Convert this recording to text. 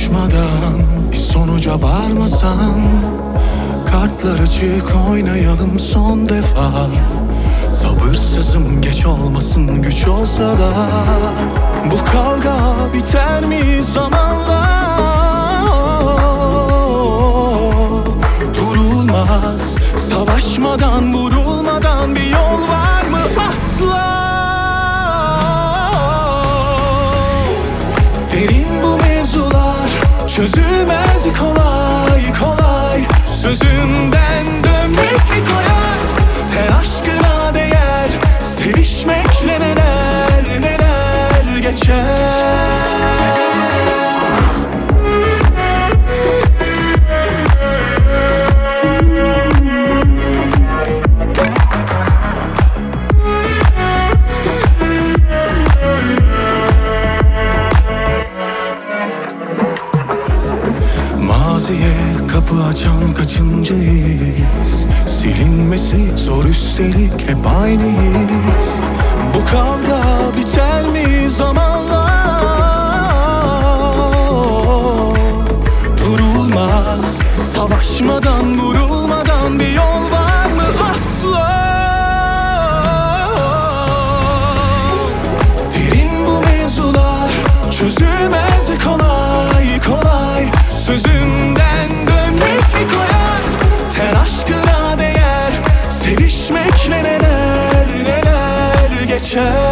Savaşmadan bir sonuca varmasan, kartlar açık oynayalım son defa. Sabırsızım, geç olmasın, güç olsa da. Bu kavga biter mi zamanla? Durulmaz, savaşmadan, vurulmadan bir yol var mı asla? Derin bu mevzular, çözülmez kolay kolay. Sözümden dönmek mi koyar? Ter aşkına değer, sevişmekle neler neler geçer. Maziye kapı açan kaçıncıyız? Silinmesi zor, üstelik hep aynıyız. Bu kavga biter mi zamanla? Durulmaz, savaşmadan, vurulmadan bir yol var mı asla? Derin bu mevzular, çözülmez kolay kolay. Sözümden dönmek mi koyar? Ter aşkına değer, sevişmekle neler neler geçer.